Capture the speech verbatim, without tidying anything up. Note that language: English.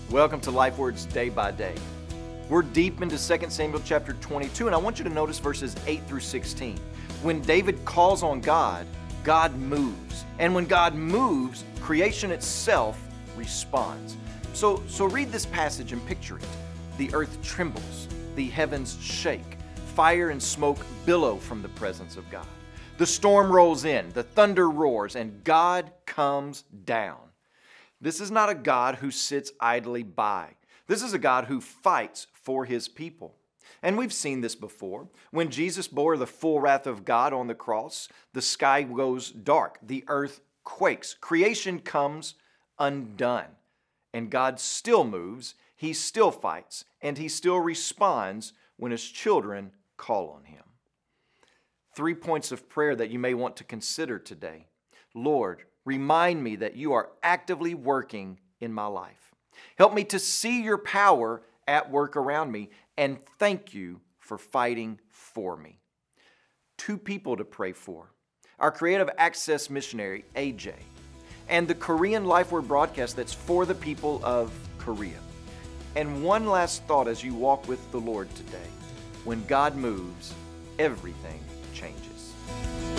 Welcome to Life Words Day by Day. We're deep into Second Samuel chapter twenty-two, and I want you to notice verses eight through sixteen. When David calls on God, God moves. And when God moves, creation itself responds. So, so read this passage and picture it. The earth trembles, the heavens shake, fire and smoke billow from the presence of God. The storm rolls in, the thunder roars, and God comes down. This is not a God who sits idly by. This is a God who fights for His people. And we've seen this before. When Jesus bore the full wrath of God on the cross, the sky goes dark, the earth quakes, creation comes undone. And God still moves, He still fights, and He still responds when His children call on Him. Three points of prayer that you may want to consider today. Lord, remind me that you are actively working in my life. Help me to see your power at work around me, and thank you for fighting for me. Two people to pray for. Our Creative Access missionary, A J, and the Korean Life Word broadcast that's for the people of Korea. And one last thought as you walk with the Lord today. When God moves, everything changes.